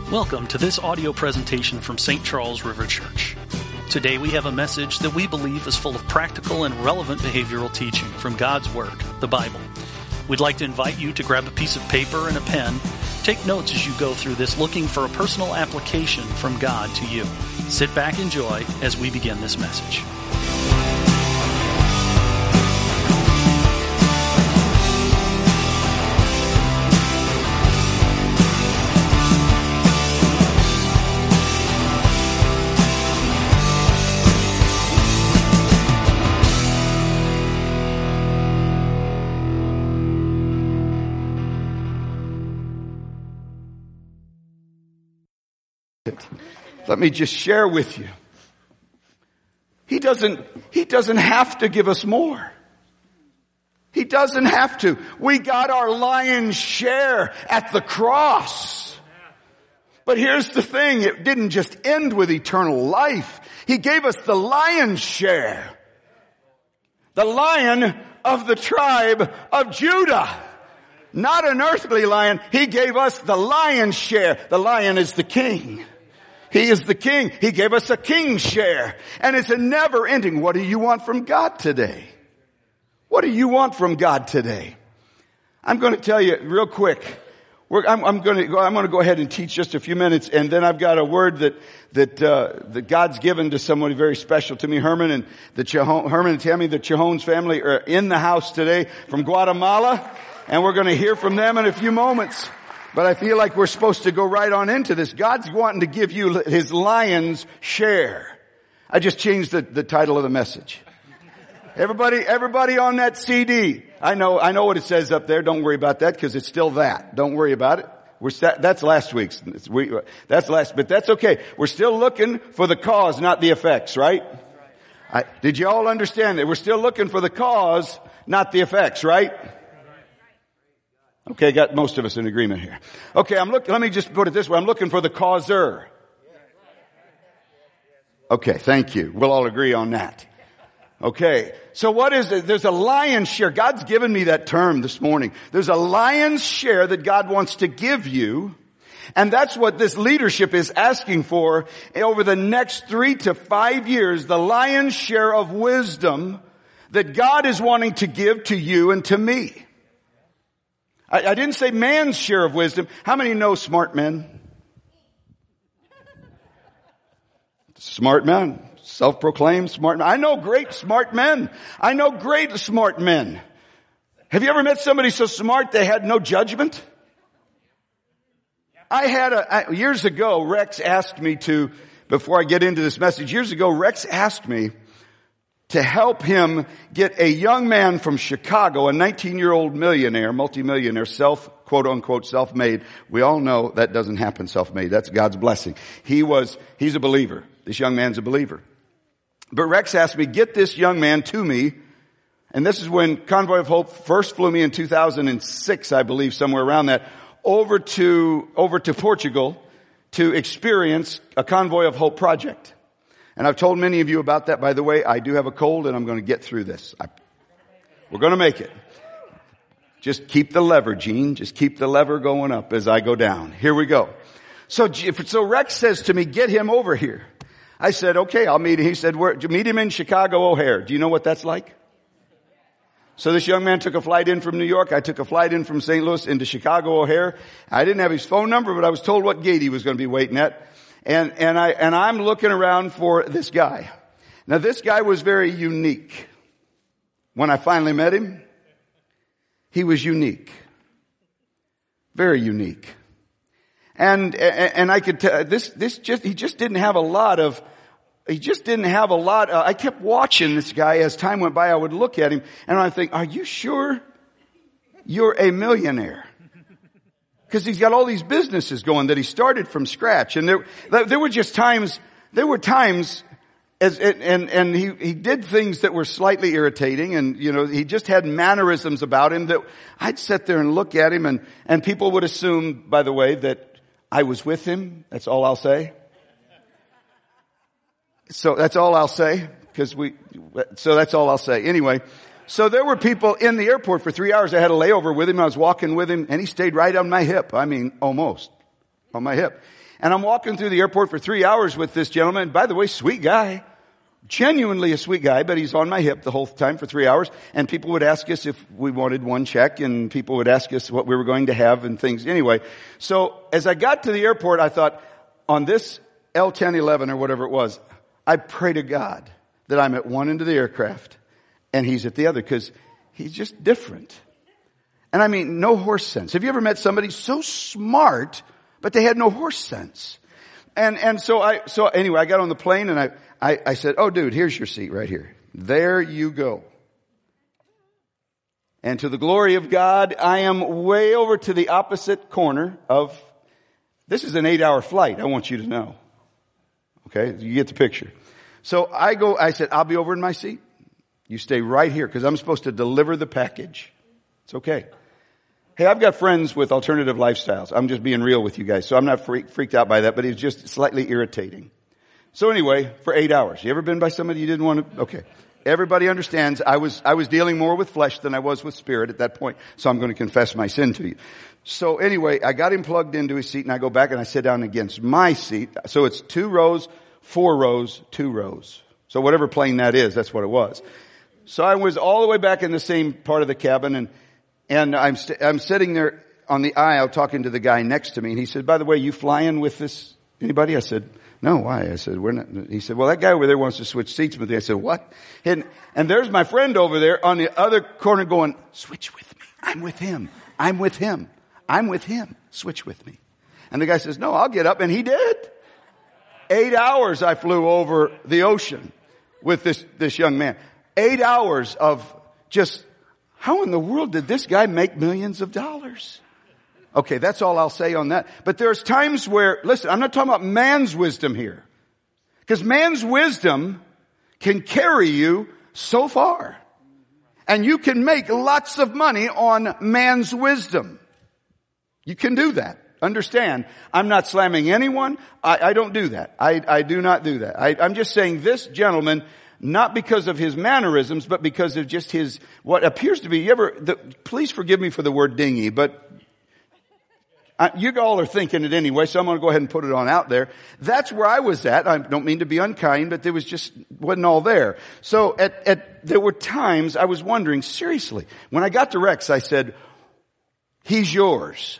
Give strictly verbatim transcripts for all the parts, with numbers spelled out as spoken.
Welcome to this audio presentation from Saint Charles River Church. Today we have a message that we believe is full of practical and relevant behavioral teaching from God's Word, the Bible. We'd like to invite you to grab a piece of paper and a pen. Take notes as you go through this, looking for a personal application from God to you. Sit back and enjoy as we begin this message. Let me just share with you. He doesn't, he doesn't have to give us more. He doesn't have to. We got our lion's share at the cross. But here's the thing, it didn't just end with eternal life. He gave us the lion's share. The Lion of the tribe of Judah. Not an earthly lion. He gave us the lion's share. The lion is the king. He is the king. He gave us a king's share. And it's a never ending. What do you want from God today? What do you want from God today? I'm going to tell you real quick. We're, I'm, I'm going to go, I'm going to go ahead and teach just a few minutes, and then I've got a word that, that, uh, that God's given to somebody very special to me. Herman and the Chahon, Herman and Tammy, the Chahon's family are in the house today from Guatemala, and we're going to hear from them in a few moments. But I feel like we're supposed to go right on into this. God's wanting to give you His lion's share. I just changed the, the title of the message. Everybody, everybody on that C D. I know, I know what it says up there. Don't worry about that because it's still that. Don't worry about it. We're st- that's last week's. We, that's last, but that's okay. We're still looking for the cause, not the effects, right? I, did you all understand that? We're still looking for the cause, not the effects, right? Okay, got most of us in agreement here. Okay, I'm looking, let me just put it this way. I'm looking for the causer. Okay, thank you. We'll all agree on that. Okay, so what is it? There's a lion's share. God's given me that term this morning. There's a lion's share that God wants to give you. And that's what this leadership is asking for over the next three to five years. The lion's share of wisdom that God is wanting to give to you and to me. I, I didn't say man's share of wisdom. How many know smart men? Smart men. Self-proclaimed smart men. I know great smart men. I know great smart men. Have you ever met somebody so smart they had no judgment? I had a, I, years ago, Rex asked me to, before I get into this message, years ago, Rex asked me to help him get a young man from Chicago, a nineteen-year-old millionaire, multimillionaire, self, quote-unquote, self-made. We all know that doesn't happen self-made. That's God's blessing. He was, he's a believer. This young man's a believer. But Rex asked me, get this young man to me. And this is when Convoy of Hope first flew me in two thousand six, I believe, somewhere around that, over to, over to Portugal to experience a Convoy of Hope project. And I've told many of you about that, by the way. I do have a cold and I'm going to get through this. I, we're going to make it. Just keep the lever, Gene. Just keep the lever going up as I go down. Here we go. So, so Rex says to me, get him over here. I said, okay, I'll meet him. He said, where, meet him in Chicago O'Hare. Do you know what that's like? So this young man took a flight in from New York. I took a flight in from Saint Louis into Chicago O'Hare. I didn't have his phone number, but I was told what gate he was going to be waiting at. And, and I, and I'm looking around for this guy. Now this guy was very unique. When I finally met him, he was unique. Very unique. And, and I could tell, this, this just, he just didn't have a lot of, he just didn't have a lot, uh, I kept watching this guy as time went by. I would look at him and I think, are you sure you're a millionaire? Because he's got all these businesses going that he started from scratch. And there, there were just times, there were times as, and, and he, he did things that were slightly irritating. And, you know, he just had mannerisms about him that I'd sit there and look at him and, and people would assume, by the way, that I was with him. That's all I'll say. So that's all I'll say. Cause we, so that's all I'll say. Anyway. So there were people in the airport for three hours. I had a layover with him. I was walking with him and he stayed right on my hip. I mean, almost on my hip. And I'm walking through the airport for three hours with this gentleman. By the way, sweet guy. Genuinely a sweet guy, but he's on my hip the whole time for three hours. And people would ask us if we wanted one check, and people would ask us what we were going to have and things. Anyway, so as I got to the airport, I thought, on this L ten eleven or whatever it was, I pray to God that I'm at one end of the aircraft and he's at the other, because he's just different. And I mean, no horse sense. Have you ever met somebody so smart, but they had no horse sense? And, and so I, so anyway, I got on the plane and I, I, I said, oh dude, here's your seat right here. There you go. And to the glory of God, I am way over to the opposite corner of, this is an eight hour flight, I want you to know. Okay, you get the picture. So I go, I said, I'll be over in my seat. You stay right here, because I'm supposed to deliver the package. It's okay. Hey, I've got friends with alternative lifestyles. I'm just being real with you guys, so I'm not freak, freaked out by that, but it's just slightly irritating. So anyway, for eight hours. You ever been by somebody you didn't want to? Okay. Everybody understands I was, I was dealing more with flesh than I was with spirit at that point, so I'm going to confess my sin to you. So anyway, I got him plugged into his seat, and I go back and I sit down against my seat. So it's two rows, four rows, two rows. So whatever plane that is, that's what it was. So I was all the way back in the same part of the cabin, and and I'm st- I'm sitting there on the aisle talking to the guy next to me, and he said, "By the way, you flying with this anybody?" I said, "No, why?" I said, "We're not." He said, "Well, that guy over there wants to switch seats with me." I said, "What?" And and there's my friend over there on the other corner going, "Switch with me. I'm with him. I'm with him. I'm with him. Switch with me." And the guy says, "No, I'll get up," and he did. Eight hours I flew over the ocean with this this young man. Eight hours of just, how in the world did this guy make millions of dollars? Okay, that's all I'll say on that. But there's times where, listen, I'm not talking about man's wisdom here. Because man's wisdom can carry you so far. And you can make lots of money on man's wisdom. You can do that. Understand, I'm not slamming anyone. I, I don't do that. I, I do not do that. I, I'm just saying this gentleman, not because of his mannerisms, but because of just his, what appears to be, you ever, the, please forgive me for the word dingy, but I, you all are thinking it anyway, so I'm going to go ahead and put it on out there. That's where I was at. I don't mean to be unkind, but there was just, wasn't all there. So at, at, there were times I was wondering, seriously, when I got to Rex, I said, he's yours.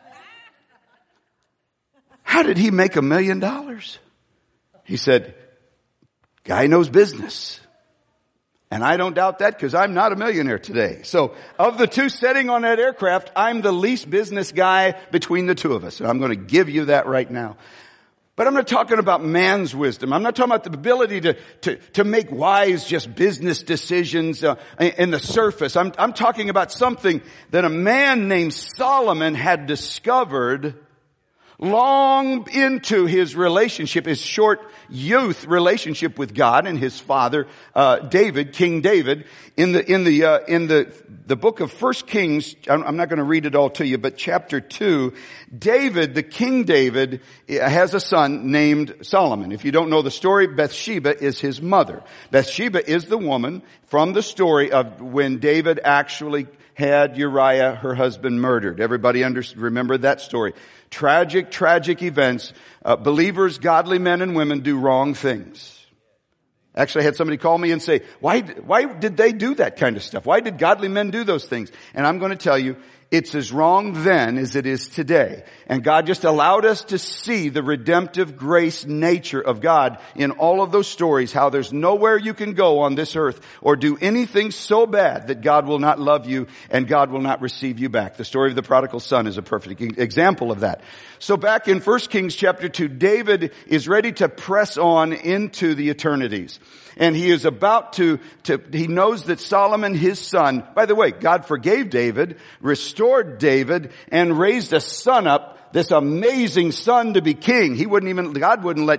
How did he make a million dollars? He said, guy knows business. And I don't doubt that, because I'm not a millionaire today. So of the two sitting on that aircraft, I'm the least business guy between the two of us. And I'm going to give you that right now. But I'm not talking about man's wisdom. I'm not talking about the ability to, to, to make wise just business decisions uh, in the surface. I'm, I'm talking about something that a man named Solomon had discovered long into his relationship, his short youth relationship with God and his father, uh, David, King David. In the, in the, uh, in the, the book of First Kings, I'm not going to read it all to you, but chapter two, David, the King David, has a son named Solomon. If you don't know the story, Bathsheba is his mother. Bathsheba is the woman from the story of when David actually had Uriah, her husband, murdered. Everybody under, remember that story. Tragic, tragic events. Uh, believers, godly men and women do wrong things. Actually, I had somebody call me and say, why, why did they do that kind of stuff? Why did godly men do those things? And I'm going to tell you, it's as wrong then as it is today. And God just allowed us to see the redemptive grace nature of God in all of those stories, how there's nowhere you can go on this earth or do anything so bad that God will not love you and God will not receive you back. The story of the prodigal son is a perfect example of that. So back in First Kings chapter two, David is ready to press on into the eternities. And he is about to, to, he knows that Solomon, his son, by the way, God forgave David, restored David, and raised a son up, this amazing son to be king. He wouldn't even, God wouldn't let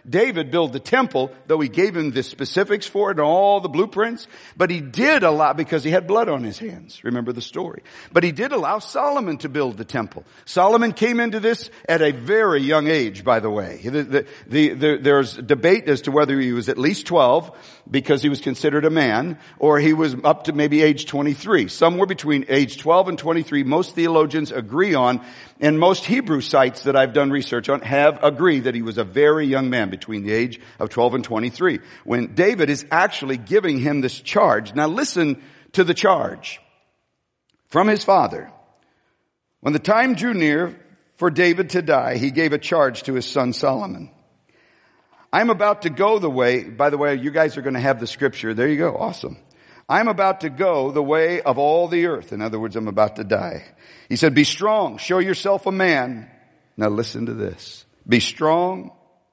David build the temple, though he gave him the specifics for it and all the blueprints. But he did allow, because he had blood on his hands. Remember the story. But he did allow Solomon to build the temple. Solomon came into this at a very young age, by the way. The, the, the, the, there's debate as to whether he was at least twelve, because he was considered a man, or he was up to maybe age twenty-three. Somewhere between age twelve and twenty-three, most theologians agree on, and most Hebrew sites that I've done research on have agreed that he was a very young man between the age of twelve and twenty-three, when David is actually giving him this charge. Now listen to the charge from his father. When the time drew near for David to die, he gave a charge to his son Solomon. I'm about to go the way, by the way, you guys are going to have the scripture. There you go. Awesome. I'm about to go the way of all the earth. In other words, I'm about to die. He said, be strong. Show yourself a man. Now listen to this. Be strong.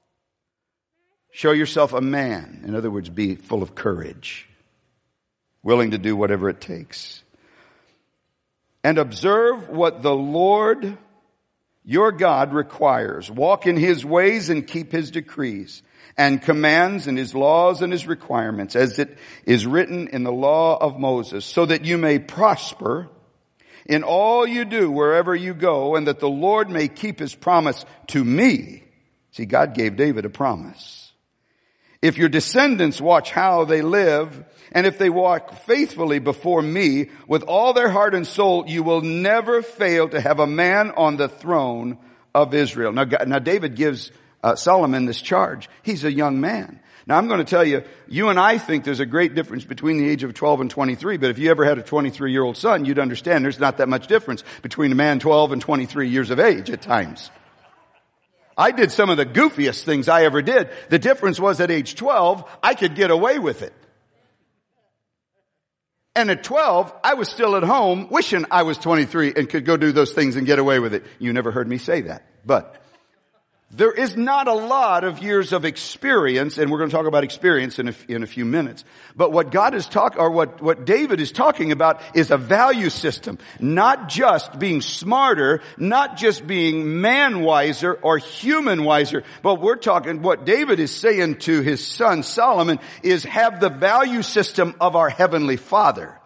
Show yourself a man. In other words, be full of courage. Willing to do whatever it takes. And observe what the Lord your God requires. Walk in his ways and keep his decrees and commands and his laws and his requirements, as it is written in the law of Moses, so that you may prosper in all you do wherever you go, and that the Lord may keep his promise to me. See, God gave David a promise. If your descendants watch how they live, and if they walk faithfully before me with all their heart and soul, you will never fail to have a man on the throne of Israel. Now, now David gives uh, Solomon this charge. He's a young man. Now, I'm going to tell you, you and I think there's a great difference between the age of twelve and twenty-three, but if you ever had a twenty-three-year-old son, you'd understand there's not that much difference between a man twelve and twenty-three years of age at times. I did some of the goofiest things I ever did. The difference was at age twelve, I could get away with it. And at twelve, I was still at home wishing I was twenty-three and could go do those things and get away with it. You never heard me say that. But there is not a lot of years of experience, and we're going to talk about experience in a, in a few minutes. But what God is talking, or what, what David is talking about is a value system. Not just being smarter, not just being man wiser or human wiser, but we're talking, what David is saying to his son Solomon is have the value system of our Heavenly Father.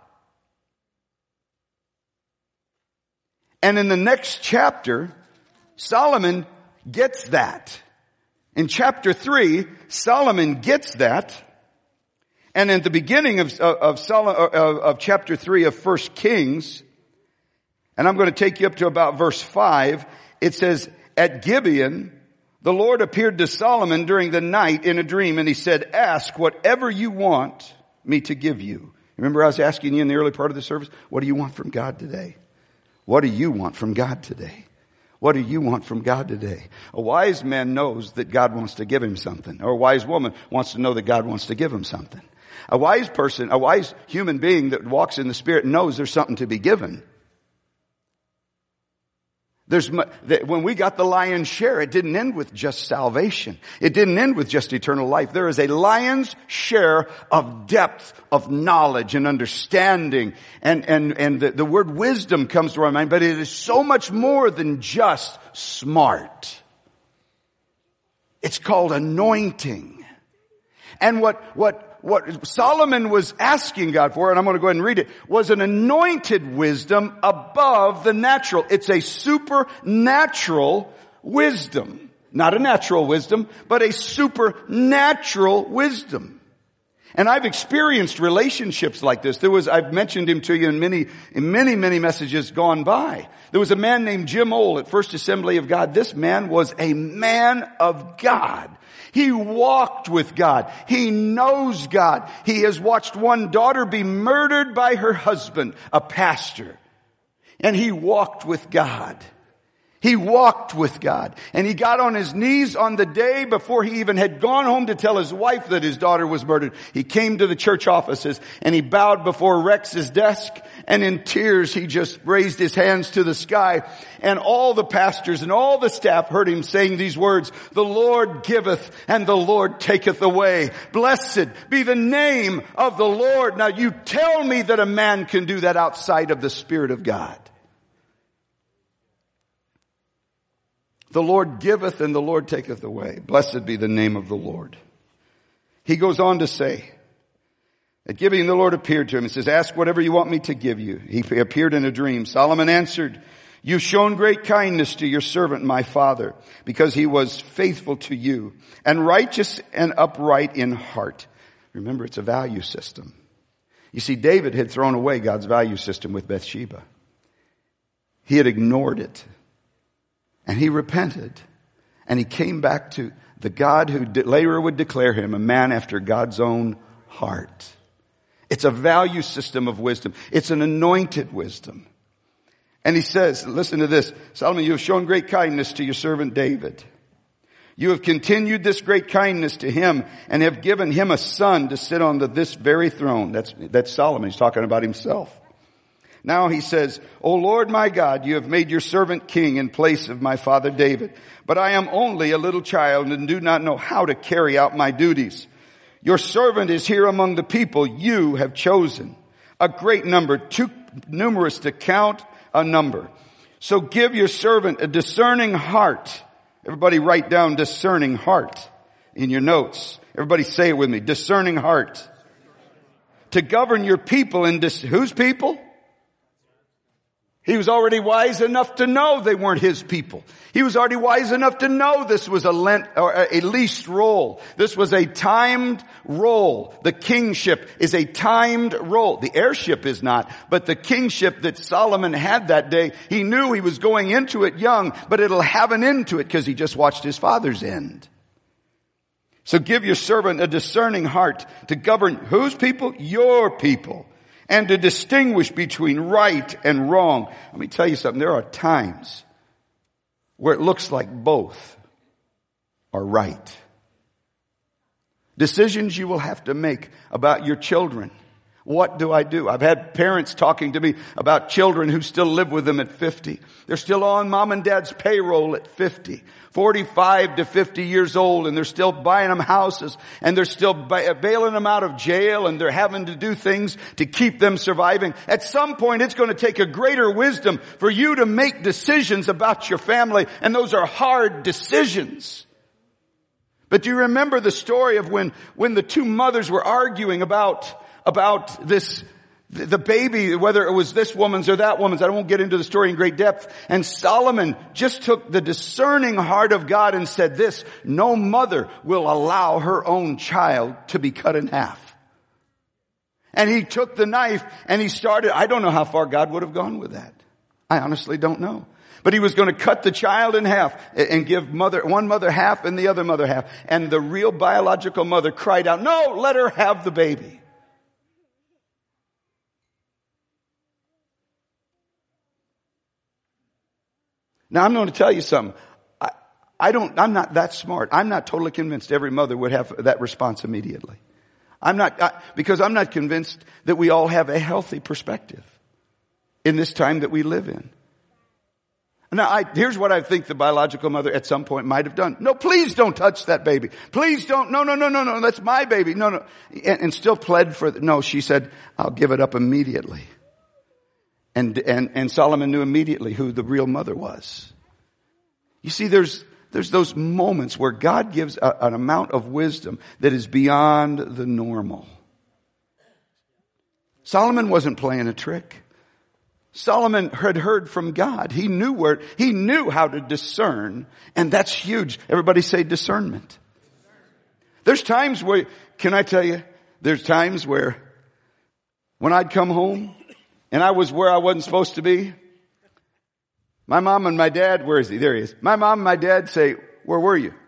And in the next chapter, Solomon gets that. In chapter three, Solomon gets that. And at the beginning of, of, Solomon, of, of chapter three of First Kings, and I'm going to take you up to about verse five, it says, at Gibeon, the Lord appeared to Solomon during the night in a dream, and he said, ask whatever you want me to give you. Remember I was asking you in the early part of the service, what do you want from God today? What do you want from God today? What do you want from God today? A wise man knows that God wants to give him something. Or a wise woman wants to know that God wants to give him something. A wise person, a wise human being that walks in the Spirit knows there's something to be given. There's, when we got the lion's share, it didn't end with just salvation. It didn't end with just eternal life. There is a lion's share of depth of knowledge and understanding. And, and, and the, the word wisdom comes to our mind, but it is so much more than just smart. It's called anointing. And what, what, what Solomon was asking God for, and I'm going to go ahead and read it, was an anointed wisdom above the natural. It's a supernatural wisdom. Not a natural wisdom, but a supernatural wisdom. And I've experienced relationships like this. There was, I've mentioned him to you in many, in many, many messages gone by. There was a man named Jim Ole at First Assembly of God. This man was a man of God. He walked with God. He knows God. He has watched one daughter be murdered by her husband, a pastor. And he walked with God. He walked with God. And he got on his knees on the day before he even had gone home to tell his wife that his daughter was murdered. He came to the church offices and he bowed before Rex's desk, and in tears he just raised his hands to the sky. And all the pastors and all the staff heard him saying these words, the Lord giveth and the Lord taketh away. Blessed be the name of the Lord. Now you tell me that a man can do that outside of the Spirit of God. The Lord giveth and the Lord taketh away. Blessed be the name of the Lord. He goes on to say, at giving the Lord appeared to him and says, ask whatever you want me to give you. He appeared in a dream. Solomon answered, you've shown great kindness to your servant, my father, because he was faithful to you and righteous and upright in heart. Remember, it's a value system. You see, David had thrown away God's value system with Bathsheba. He had ignored it. And he repented. And he came back to the God who later would declare him a man after God's own heart. It's a value system of wisdom. It's an anointed wisdom. And he says, listen to this, Solomon, you have shown great kindness to your servant David. You have continued this great kindness to him and have given him a son to sit on the, this very throne. That's, that's Solomon. He's talking about himself. Now he says, O Lord my God, you have made your servant king in place of my father David. But I am only a little child and do not know how to carry out my duties. Your servant is here among the people you have chosen, a great number, too numerous to count a number. So give your servant a discerning heart. Everybody write down discerning heart in your notes. Everybody say it with me, discerning heart. To govern your people in dis- whose people? He was already wise enough to know they weren't his people. He was already wise enough to know this was a lent, or a leased role. This was a timed role. The kingship is a timed role. The heirship is not, but the kingship that Solomon had that day, he knew he was going into it young, but it'll have an end to it because he just watched his father's end. So give your servant a discerning heart to govern whose people? Your people. And to distinguish between right and wrong. Let me tell you something. There are times where it looks like both are right. Decisions you will have to make about your children. What do I do? I've had parents talking to me about children who still live with them at fifty. They're still on mom and dad's payroll at fifty. forty-five to fifty years old, and they're still buying them houses, and they're still bailing them out of jail, and they're having to do things to keep them surviving. At some point, it's going to take a greater wisdom for you to make decisions about your family, and those are hard decisions. But do you remember the story of when, when the two mothers were arguing about about this, the baby, whether it was this woman's or that woman's? I won't get into the story in great depth. And Solomon just took the discerning heart of God and said this, no mother will allow her own child to be cut in half. And he took the knife and he started, I don't know how far God would have gone with that. I honestly don't know. But he was going to cut the child in half and give mother, one mother half and the other mother half. And the real biological mother cried out, no, let her have the baby. Now I'm going to tell you something. I, I don't, I'm not that smart. I'm not totally convinced every mother would have that response immediately. I'm not, I, because I'm not convinced that we all have a healthy perspective in this time that we live in. Now, I, here's what I think the biological mother at some point might have done. No, please don't touch that baby. Please don't. No, no, no, no, no. That's my baby. No, no. And, and still pled for, the, no, she said, I'll give it up immediately. And, and, and Solomon knew immediately who the real mother was. You see, there's, there's those moments where God gives a, an amount of wisdom that is beyond the normal. Solomon wasn't playing a trick. Solomon had heard from God. He knew where, he knew how to discern, and that's huge. Everybody say discernment. There's times where, can I tell you, there's times where when I'd come home and I was where I wasn't supposed to be, my mom and my dad, where is he? There he is. My mom and my dad say, where were you?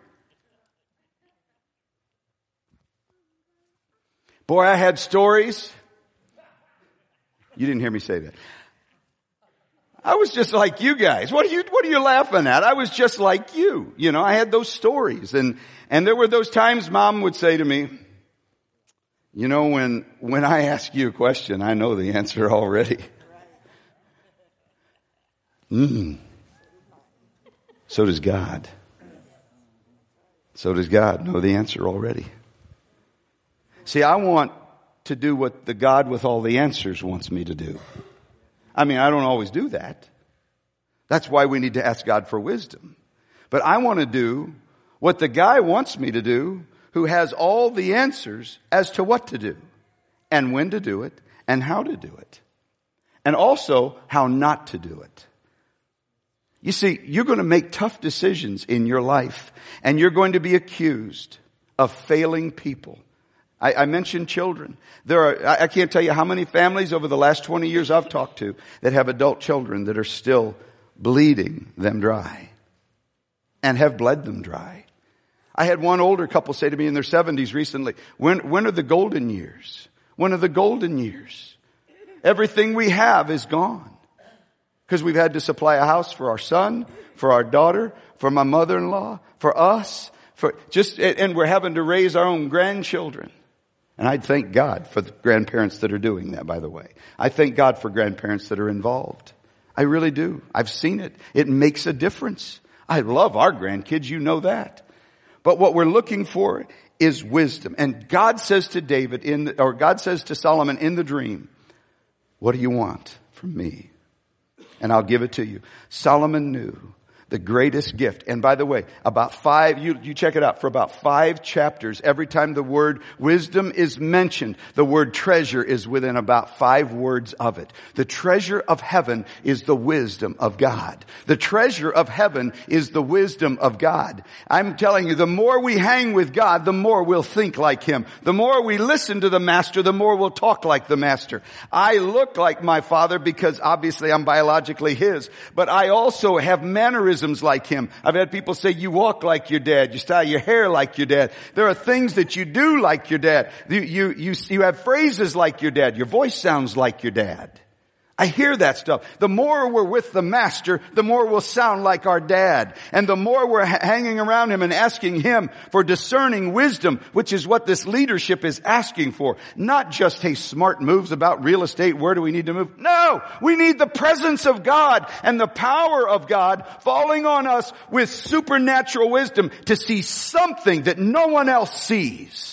Boy, I had stories. You didn't hear me say that. I was just like you guys. What are you, what are you laughing at? I was just like you. You know, I had those stories. And, and there were those times Mom would say to me, you know, when, when I ask you a question, I know the answer already. Mm. So does God. So does God know the answer already. See, I want to do what the God with all the answers wants me to do. I mean, I don't always do that. That's why we need to ask God for wisdom. But I want to do what the guy wants me to do, who has all the answers as to what to do and when to do it and how to do it. And also how not to do it. You see, you're going to make tough decisions in your life, and you're going to be accused of failing people. I, I mentioned children. There are, I, I can't tell you how many families over the last twenty years I've talked to that have adult children that are still bleeding them dry and have bled them dry. I had one older couple say to me in their seventies recently, when, when are the golden years? When are the golden years? Everything we have is gone. Because we've had to supply a house for our son, for our daughter, for my mother-in-law, for us, for just, and we're having to raise our own grandchildren. And I thank God for the grandparents that are doing that, by the way. I thank God for grandparents that are involved. I really do. I've seen it. It makes a difference. I love our grandkids, you know that. But what we're looking for is wisdom. And God says to David in, or God says to Solomon in the dream, what do you want from me? And I'll give it to you. Solomon knew the greatest gift. And by the way, about five, you, you check it out, for about five chapters, every time the word wisdom is mentioned, the word treasure is within about five words of it. The treasure of heaven is the wisdom of God. The treasure of heaven is the wisdom of God. I'm telling you, the more we hang with God, the more we'll think like Him. The more we listen to the Master, the more we'll talk like the Master. I look like my Father because obviously I'm biologically His, but I also have mannerisms like Him. I've had people say, you walk like your dad, you style your hair like your dad. There are things that you do like your dad. You, you, you, you have phrases like your dad. Your voice sounds like your dad. I hear that stuff. The more we're with the Master, the more we'll sound like our dad. And the more we're ha- hanging around Him and asking Him for discerning wisdom, which is what this leadership is asking for. Not just, hey, smart moves about real estate, where do we need to move? No! We need the presence of God and the power of God falling on us with supernatural wisdom to see something that no one else sees.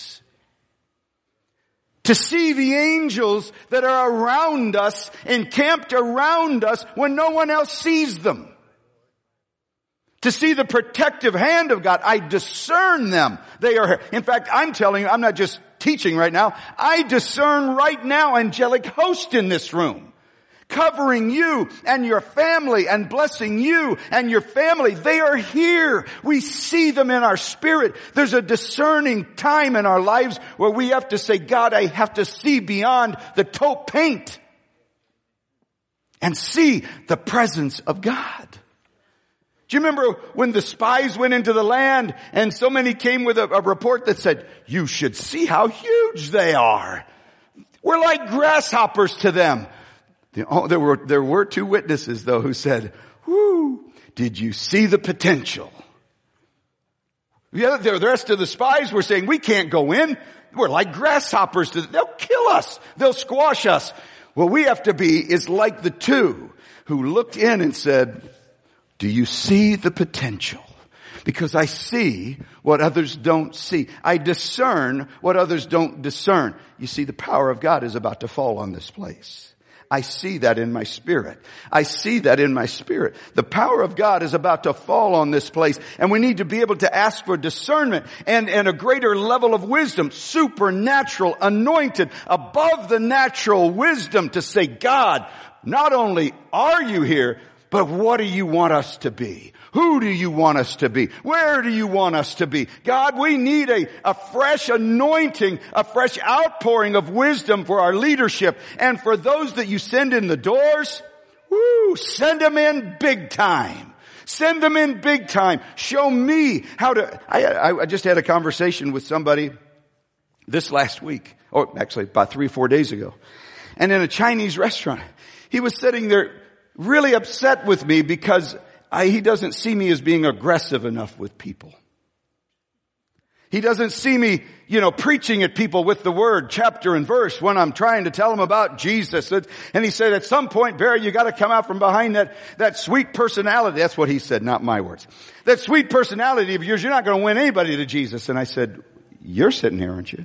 To see the angels that are around us, encamped around us when no one else sees them. To see the protective hand of God. I discern them. They are, in fact, I'm telling you, I'm not just teaching right now. I discern right now angelic host in this room. Covering you and your family and blessing you and your family. They are here. We see them in our spirit. There's a discerning time in our lives where we have to say, God, I have to see beyond the taupe paint and see the presence of God. Do you remember when the spies went into the land and so many came with a, a report that said, you should see how huge they are. We're like grasshoppers to them. Oh, there were, there were two witnesses though who said, whoo, did you see the potential? Yeah, the rest of the spies were saying, we can't go in. We're like grasshoppers. To, they'll kill us. They'll squash us. What we have to be is like the two who looked in and said, do you see the potential? Because I see what others don't see. I discern what others don't discern. You see, the power of God is about to fall on this place. I see that in my spirit. I see that in my spirit. The power of God is about to fall on this place, and we need to be able to ask for discernment and, and a greater level of wisdom, supernatural, anointed, above the natural wisdom to say, God, not only are you here, but what do you want us to be? Who do you want us to be? Where do you want us to be? God, we need a, a fresh anointing, a fresh outpouring of wisdom for our leadership. And for those that you send in the doors, woo, send them in big time. Send them in big time. Show me how to, I, I just had a conversation with somebody this last week, or actually about three or four days ago. And in a Chinese restaurant, he was sitting there really upset with me because I, he doesn't see me as being aggressive enough with people. He doesn't see me, you know, preaching at people with the word, chapter and verse when I'm trying to tell them about Jesus. And he said, at some point, Barry, you got to come out from behind that, that sweet personality. That's what he said, not my words. That sweet personality of yours, you're not going to win anybody to Jesus. And I said, you're sitting here, aren't you?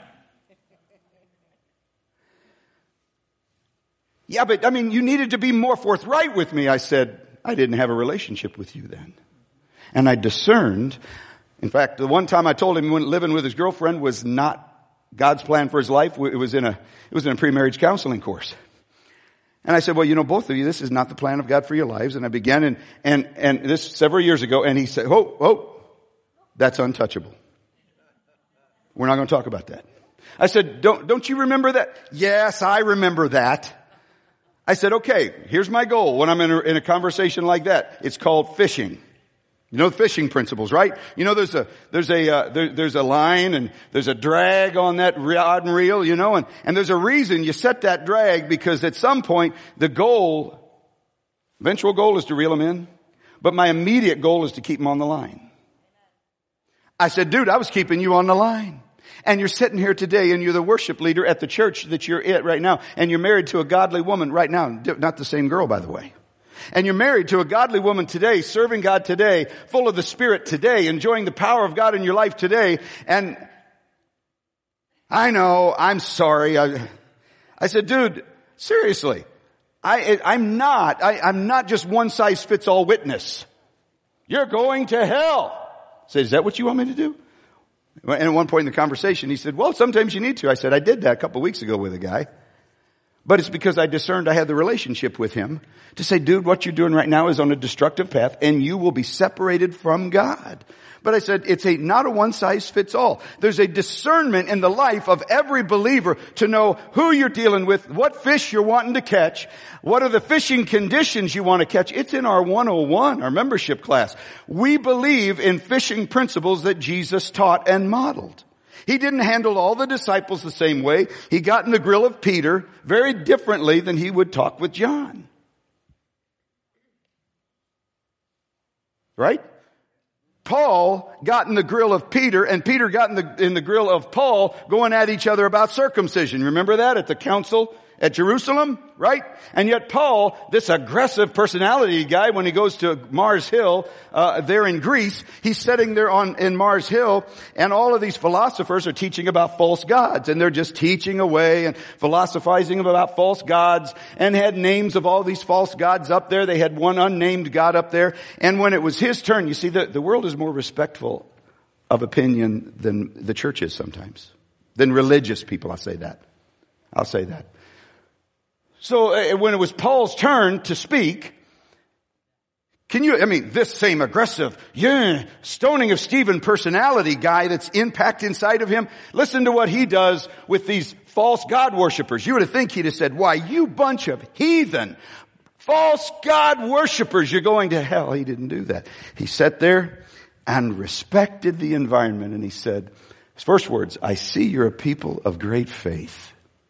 Yeah, but I mean, you needed to be more forthright with me. I said, I didn't have a relationship with you then. And I discerned, in fact, the one time I told him when living with his girlfriend was not God's plan for his life, it was in a, it was in a pre-marriage counseling course. And I said, well, you know, both of you, this is not the plan of God for your lives. And I began, and, and, and this several years ago, and he said, oh, oh, that's untouchable. We're not going to talk about that. I said, don't, don't you remember that? Yes, I remember that. I said, okay, here's my goal when I'm in a, in a conversation like that. It's called fishing. You know the fishing principles, right? You know there's a, there's a, uh, there, there's a line and there's a drag on that rod and reel, you know, and, and there's a reason you set that drag because at some point the goal, eventual goal is to reel them in, but my immediate goal is to keep them on the line. I said, dude, I was keeping you on the line. And you're sitting here today and you're the worship leader at the church that you're at right now. And you're married to a godly woman right now. Not the same girl, by the way. And you're married to a godly woman today, serving God today, full of the Spirit today, enjoying the power of God in your life today. And I know, I'm sorry. I, I said, dude, seriously, I, I'm not, I, I'm not just one size fits all witness. You're going to hell. I said, is that what you want me to do? And at one point in the conversation, he said, well, sometimes you need to. I said, I did that a couple of weeks ago with a guy. But it's because I discerned I had the relationship with him to say, dude, what you're doing right now is on a destructive path and you will be separated from God. But I said, it's a, not a one size fits all. There's a discernment in the life of every believer to know who you're dealing with, what fish you're wanting to catch, what are the fishing conditions you want to catch. It's in our one oh one, our membership class. We believe in fishing principles that Jesus taught and modeled. He didn't handle all the disciples the same way. He got in the grill of Peter very differently than he would talk with John. Right? Paul got in the grill of Peter, and Peter got in the, in the grill of Paul, going at each other about circumcision. Remember that at the council at Jerusalem, right? And yet Paul, this aggressive personality guy, when he goes to Mars Hill, uh, there in Greece, he's sitting there on, in Mars Hill, and all of these philosophers are teaching about false gods, and they're just teaching away and philosophizing about false gods, and had names of all these false gods up there. They had one unnamed God up there, and when it was his turn, you see, the, the world is more respectful of opinion than the church is sometimes. Than religious people, I'll say that. I'll say that. So uh, when it was Paul's turn to speak, can you, I mean, this same aggressive, yeah, stoning of Stephen personality guy that's impact inside of him, listen to what he does with these false God worshipers. You would have think he'd have said, why, you bunch of heathen, false God worshipers, you're going to hell. He didn't do that. He sat there and respected the environment, and he said, his first words, I see you're a people of great faith.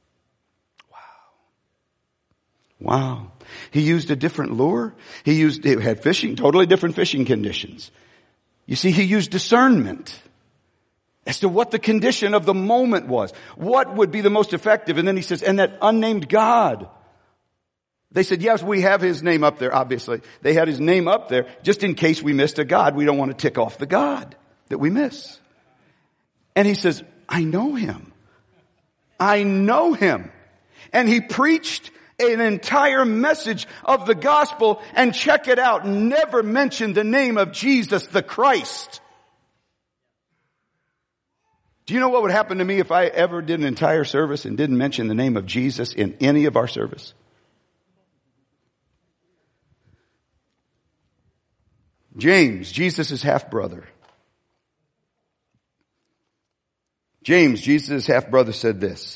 Wow. He used a different lure. He used, he had fishing, totally different fishing conditions. You see, he used discernment as to what the condition of the moment was. What would be the most effective? And then he says, and that unnamed God. They said, yes, we have his name up there, obviously. They had his name up there just in case we missed a God. We don't want to tick off the God that we miss. And he says, I know him. I know him. And he preached an entire message of the gospel, and check it out, never mentioned the name of Jesus the Christ. Do you know what would happen to me if I ever did an entire service and didn't mention the name of Jesus in any of our service? James, Jesus' half-brother. James, Jesus' half-brother, said this.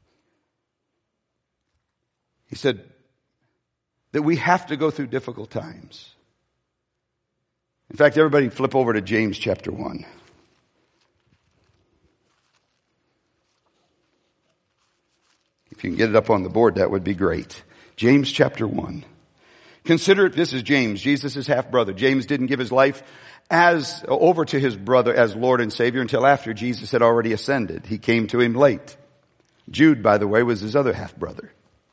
He said that we have to go through difficult times. In fact, everybody flip over to James chapter one. If you can get it up on the board, that would be great. James chapter one. Consider it, this is James, Jesus' half-brother. James didn't give his life as over to his brother as Lord and Savior until after Jesus had already ascended. He came to him late. Jude, by the way, was his other half-brother.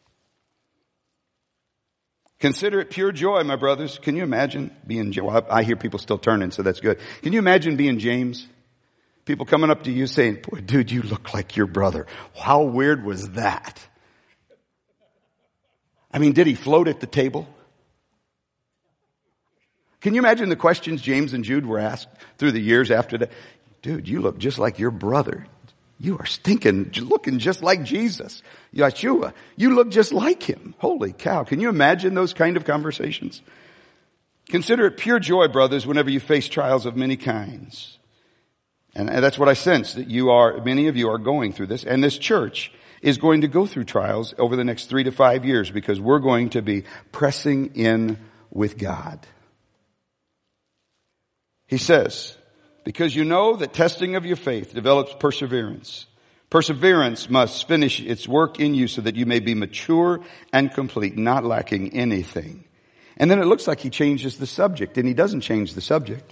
Consider it pure joy, my brothers. Can you imagine being, well, I hear people still turning, so that's good. Can you imagine being James? People coming up to you saying, boy, dude, you look like your brother. How weird was that? I mean, did he float at the table? Can you imagine the questions James and Jude were asked through the years after that? Dude, you look just like your brother. You are stinking, looking just like Jesus. Yeshua, you look just like him. Holy cow. Can you imagine those kind of conversations? Consider it pure joy, brothers, whenever you face trials of many kinds. And that's what I sense, that you are, many of you are going through this. And this church is going to go through trials over the next three to five years because we're going to be pressing in with God. He says, because you know that testing of your faith develops perseverance. Perseverance must finish its work in you so that you may be mature and complete, not lacking anything. And then it looks like he changes the subject, and he doesn't change the subject.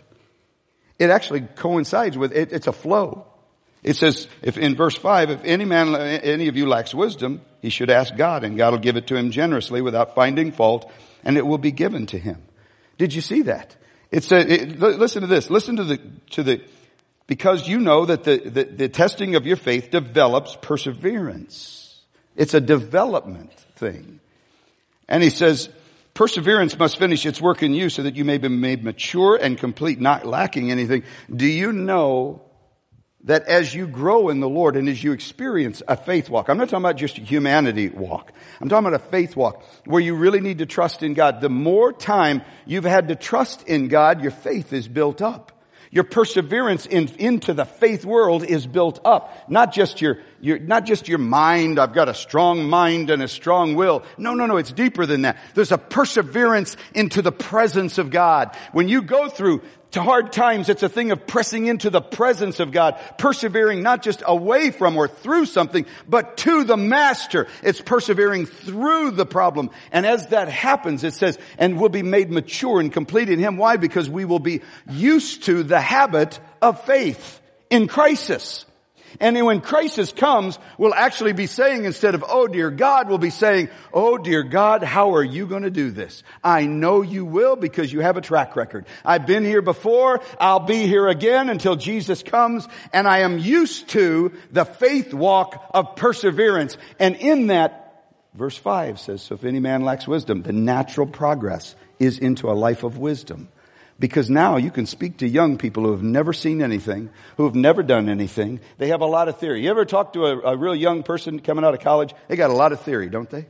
It actually coincides with it. It's a flow. It says, if in verse five, if any man, any of you lacks wisdom, he should ask God, and God will give it to him generously without finding fault, and it will be given to him. Did you see that? It's a, it, listen to this. Listen to the, to the, because you know that the, the, the testing of your faith develops perseverance. It's a development thing. And he says, perseverance must finish its work in you so that you may be made mature and complete, not lacking anything. Do you know that as you grow in the Lord and as you experience a faith walk, I'm not talking about just a humanity walk. I'm talking about a faith walk where you really need to trust in God. The more time you've had to trust in God, your faith is built up. Your perseverance in, into the faith world is built up. Not just your, your, not just your mind. I've got a strong mind and a strong will. No, no, no. It's deeper than that. There's a perseverance into the presence of God. When you go through to hard times, it's a thing of pressing into the presence of God, persevering not just away from or through something, but to the Master. It's persevering through the problem. And as that happens, it says, and we'll be made mature and complete in Him. Why? Because we will be used to the habit of faith in crisis. And when crisis comes, we'll actually be saying, instead of, oh dear God, we'll be saying, oh dear God, how are you going to do this? I know you will because you have a track record. I've been here before. I'll be here again until Jesus comes. And I am used to the faith walk of perseverance. And in that, verse five says, so if any man lacks wisdom, the natural progress is into a life of wisdom. Because now you can speak to young people who have never seen anything, who have never done anything. They have a lot of theory. You ever talk to a, a real young person coming out of college? They got a lot of theory, don't they?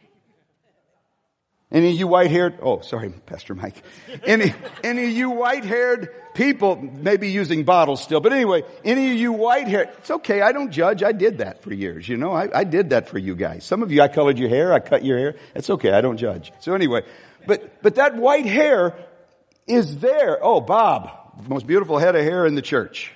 Any of you white-haired, oh, sorry, Pastor Mike. Any, any of you white-haired people, maybe using bottles still, but anyway, any of you white-haired, it's okay, I don't judge. I did that for years, you know. I, I did that for you guys. Some of you, I colored your hair, I cut your hair. It's okay, I don't judge. So anyway, but, but that white hair is there. Oh, Bob, most beautiful head of hair in the church.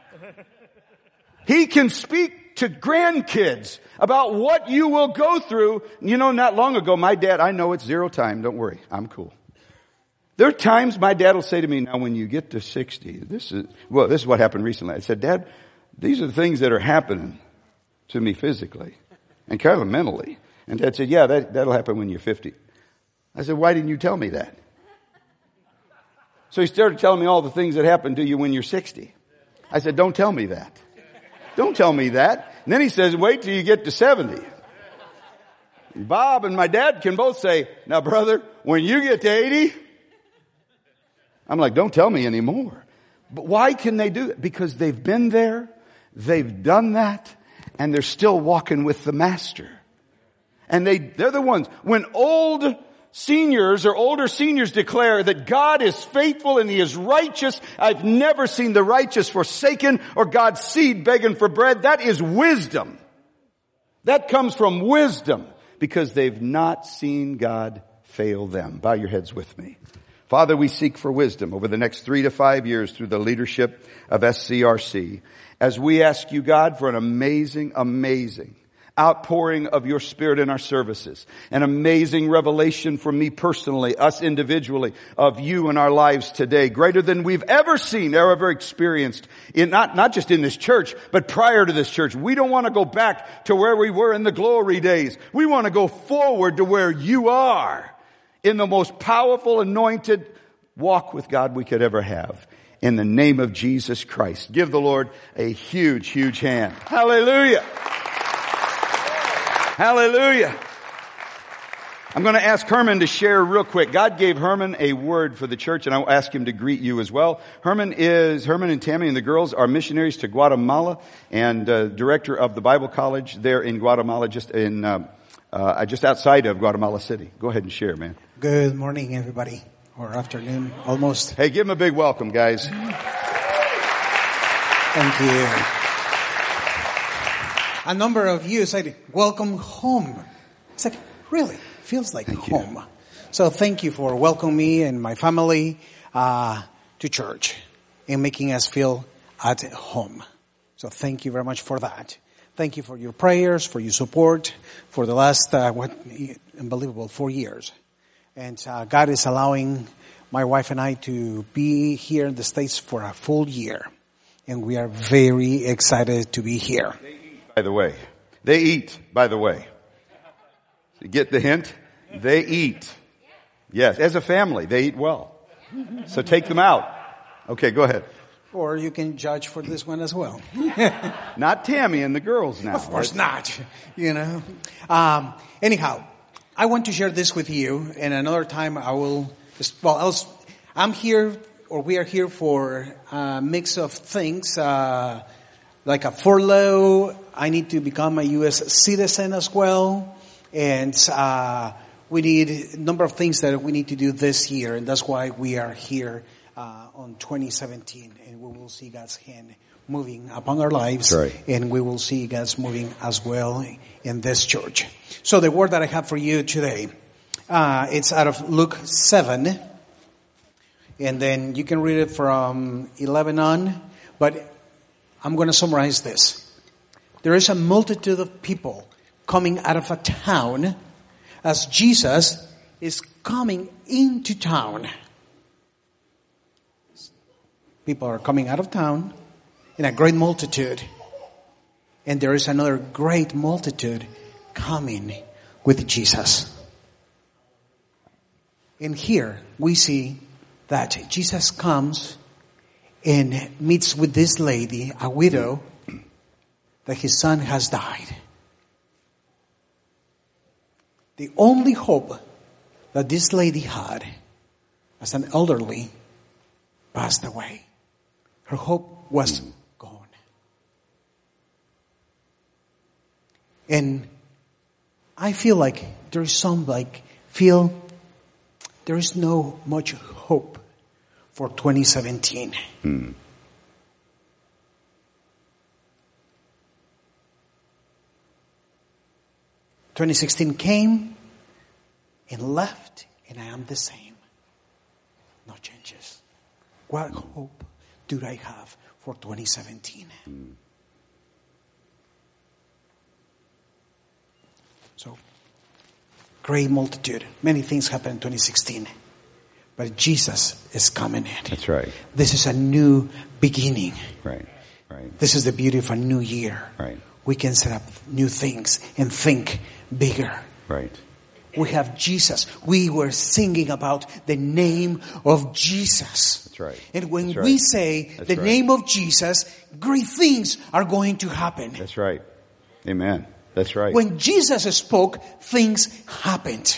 He can speak to grandkids about what you will go through. You know, not long ago, my dad, I know it's zero time. Don't worry. I'm cool. There are times my dad will say to me, now when you get to sixty, this is, well, this is what happened recently. I said, Dad, these are the things that are happening to me physically and kind of mentally. And Dad said, yeah, that, that'll happen when you're fifty. I said, why didn't you tell me that? So he started telling me all the things that happen to you when you're sixty. I said, don't tell me that. Don't tell me that. And then he says, wait till you get to seventy. Bob and my dad can both say, now brother, when you get to eighty, I'm like, don't tell me anymore. But why can they do that? Because they've been there, they've done that, and they're still walking with the Master. And they, they're the ones, when old seniors or older seniors declare that God is faithful and He is righteous. I've never seen the righteous forsaken or God's seed begging for bread. That is wisdom. That comes from wisdom because they've not seen God fail them. Bow your heads with me. Father, we seek for wisdom over the next three to five years through the leadership of S C R C. As we ask you, God, for an amazing, amazing outpouring of your Spirit in our services. An amazing revelation for me personally, us individually, of you in our lives today. Greater than we've ever seen, or ever experienced. In, not, not just in this church, but prior to this church. We don't want to go back to where we were in the glory days. We want to go forward to where you are. In the most powerful, anointed walk with God we could ever have. In the name of Jesus Christ. Give the Lord a huge, huge hand. Hallelujah. Hallelujah. I'm going to ask Herman to share real quick. God gave Herman a word for the church, and I'll ask him to greet you as well. Herman is, Herman and Tammy and the girls are missionaries to Guatemala and uh, director of the Bible College there in Guatemala, just in, uh, uh, just outside of Guatemala City. Go ahead and share, man. Good morning, everybody. Or afternoon, almost. Hey, give him a big welcome, guys. Thank you. A number of you said, welcome home. It's like, really? Feels like thank home. You. So thank you for welcoming me and my family uh, to church and making us feel at home. So thank you very much for that. Thank you for your prayers, for your support for the last, uh, what, unbelievable, four years. And uh, God is allowing my wife and I to be here in the States for a full year. And we are very excited to be here. They eat, by the way. They eat, by the way. You get the hint? They eat. Yes, as a family, they eat well. So take them out. Okay, go ahead. Or you can judge for this one as well. Not Tammy and the girls now. Of course not. You know. Um, anyhow, I want to share this with you, and another time I will. Well, I was, I'm here, or we are here for a mix of things, uh, like a furlough. I need to become a U S citizen as well. And uh we need a number of things that we need to do this year, and that's why we are here uh on twenty seventeen, and we will see God's hand moving upon our lives, right. And we will see God's moving as well in this church. So the word that I have for you today, uh it's out of Luke seven, and then you can read it from eleven on, but I'm going to summarize this. There is a multitude of people coming out of a town as Jesus is coming into town. People are coming out of town in a great multitude. And there is another great multitude coming with Jesus. And here we see that Jesus comes and meets with this lady, a widow, that his son has died. The only hope that this lady had as an elderly passed away. Her hope was gone. And I feel like there is some like, feel there is no much hope for twenty seventeen. Hmm. twenty sixteen came and left, and I am the same. No changes. What hope do I have for twenty seventeen? Mm. So, great multitude. Many things happened in twenty sixteen. But Jesus is coming in. That's right. This is a new beginning. Right, right. This is the beauty of a new year. Right. We can set up new things and think bigger. Right. We have Jesus. We were singing about the name of Jesus. That's right. And when That's right. we say That's the right. name of Jesus, great things are going to happen. That's right. Amen. That's right. When Jesus spoke, things happened.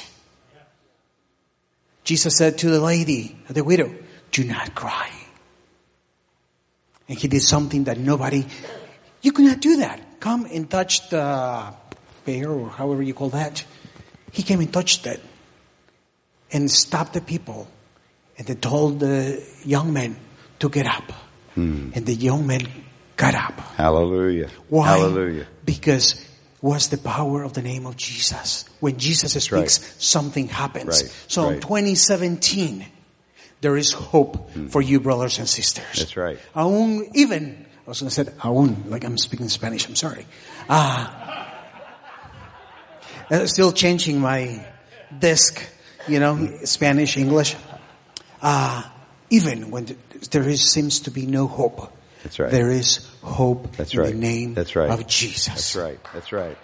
Jesus said to the lady, the widow, do not cry. And he did something that nobody, you could not do that. Come and touch the bear, or however you call that. He came and touched it and stopped the people. And they told the young man to get up. Hmm. And the young man got up. Hallelujah. Why? Hallelujah. Because it was the power of the name of Jesus. When Jesus That's speaks, right. something happens. Right. So Right. in twenty seventeen, there is hope Hmm. for you, brothers and sisters. That's right. Aún, even, I was going to say aún, like I'm speaking Spanish, I'm sorry. Ah, uh, still changing my desk, you know, Spanish, English. Ah, uh, even when there is, seems to be no hope. That's right. There is hope That's in right. the name That's right. of Jesus. That's right. That's right.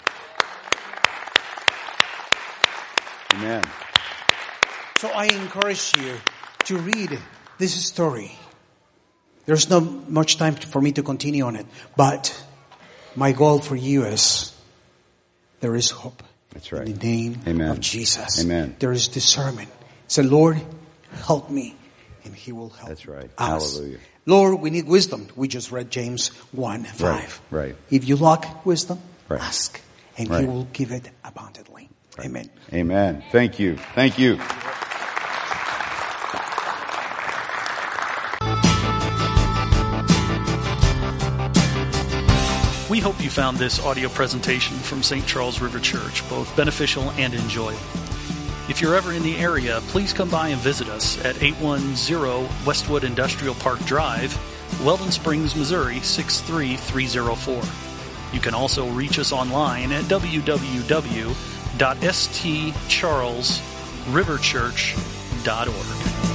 Amen. So I encourage you to read this story. There's not much time for me to continue on it, but my goal for you is there is hope. That's right. In the name Amen. of Jesus. Amen. There is discernment. Say, Lord, help me. And He will help That's right. us. Hallelujah. Lord, we need wisdom. We just read James one five. Right, right. If you lack wisdom, Right. ask. And Right. He will give it abundantly. Right. Amen. Amen. Thank you. Thank you. We hope you found this audio presentation from Saint Charles River Church both beneficial and enjoyable. If you're ever in the area, please come by and visit us at eight one zero Westwood Industrial Park Drive, Weldon Springs, Missouri six three three zero four. You can also reach us online at w w w dot s t charles river church dot org.